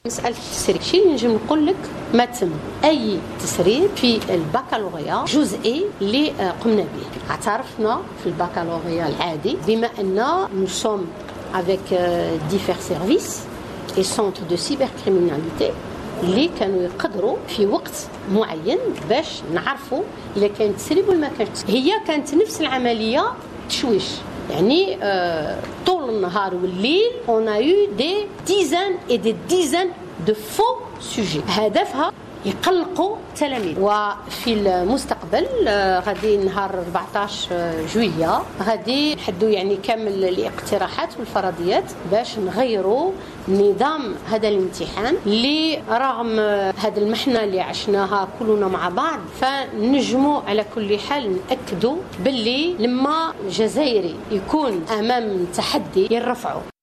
مسألة التسريب شي نجم نقول لك ما تم أي تسريب في البكالوريا جزئي اللي قمنا به. اعترفنا في البكالوريا العادي بما أن nous sommes avec divers services et centres de cybercriminalité اللي كانوا يقدروا في وقت معين باش نعرفوا إذا كان تسريب ولا ما كانش. هي كانت نفس العملية تشويش، يعني طول النهار والليل on a eu des dizaines et des dizaines de faux sujets. هدفها يقلقوا التلاميذ. وفي المستقبل غادي نهار 14 جويلية غادي نحدوا يعني كامل الاقتراحات والفرضيات باش نغيروا نظام هذا الامتحان اللي رغم هذا المحنة اللي عشناها كلنا مع بعض فنجموا على كل حال نأكدوا باللي لما الجزائري يكون أمام تحدي يرفعوا.